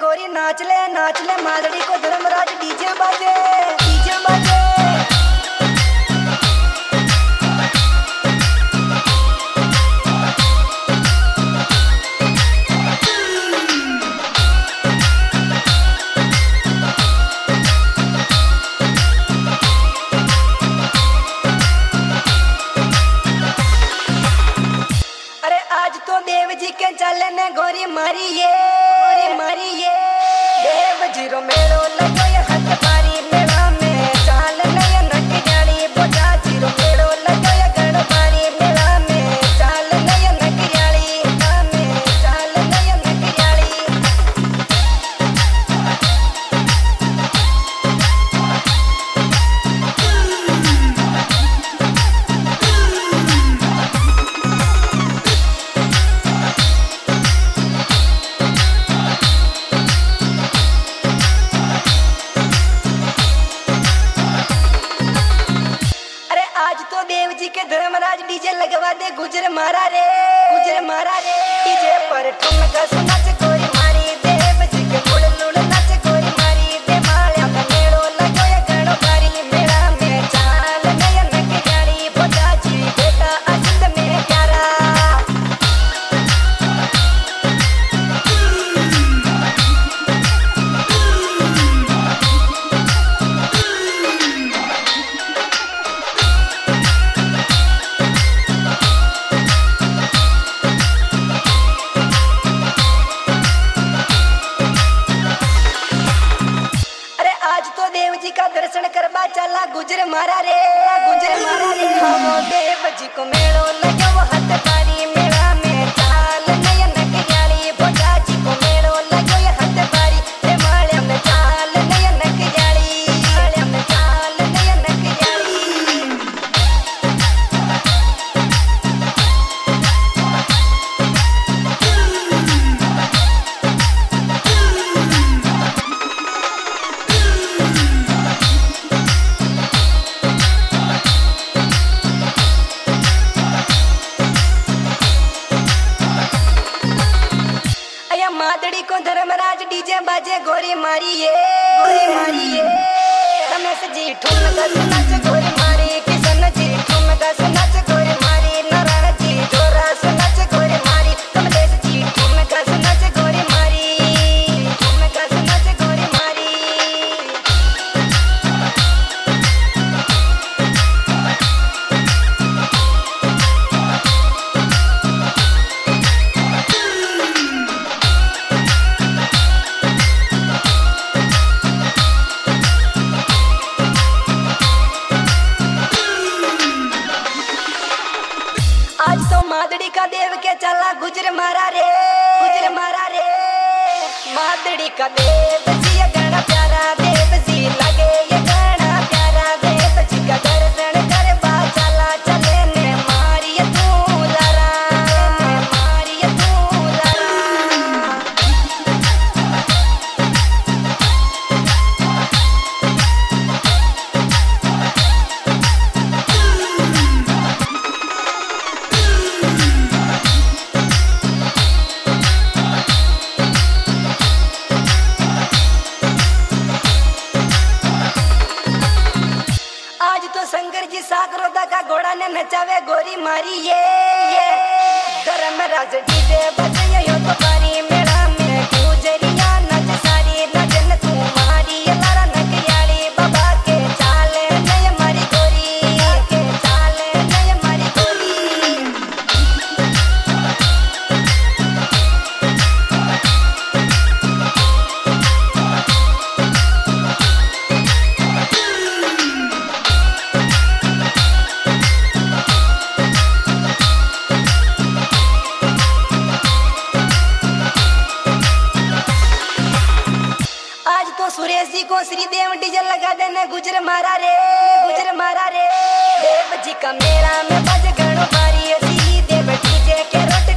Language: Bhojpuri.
गोरी नाच ले मादड़ी को धर्मराज डीजे बाजे डीजे बाजे। अरे आज तो देव जी के चले ने गोरी मारी ये देव जीरो मेलो लगो ये हाथ पारी मेला में चाल नया नक जानी बोझा जीरो मेलो लगो ये गण पारी मेला में चाल नया नक जानी में चाल नया नक जानी। देव जी के धर्मराज डीजे लगवा दे गुजर मारा रे डीजे पर ठुमका सुनाच गोरी मारी देव जी के मुड़ लुड़ नाच गोरी मारी दे माल्या का मेलो लगो ये गणो भारी मेला में चाल नया नक जानी बोझा जी बेटा असिंद में प्यारा। देव जी का दर्शन करवा चला गुजर मारा रे हम देव जी को मेलो लगो वो हाथ पारी मेला में चाल नया नक जानी बोझा जी को मेलो लगो ये हाथ पारी रे माल्या में चाल नया नक जानी माल्या में चाल नया नक जानी। मादड़ी को धर्मराज डीजे बाजे गोरी मारी ये रमेश जी ठुमका सुनाच गोरी मारी किशन जी ठुमका सुनाच गोरी मारी नारायण जी जोरा सुनाच गोरी मारी कमलेश जी ठुमका सुनाच गोरी मारी ठुमका सुनाच गोरी मारी। आज तो मादड़ी का देव के चला गुजर मारा रे मादड़ी का देव जी ये गाना प्यारा देव जी लगे ये गाना प्यारा देव जी का दर्शन करवा चला चले ने मारी तू लारा मारी तू लारा। शंकर जी साकरोदा का घोड़ा ने नचावे गोरी मारी ये धर्मराज डीजे बजे यो तो पारी मेला में गुजरिया नच सारी नचन तू मारी लारा नक याली बाबा के चाले नय मारी गोरी के चाले नय मारी गोरी। सुरेश जी को श्रीदेव डीजे लगा देने गुजर मारा रे देव जी का मेला में बज गणो भारी श्रीदेव डीजे के रोट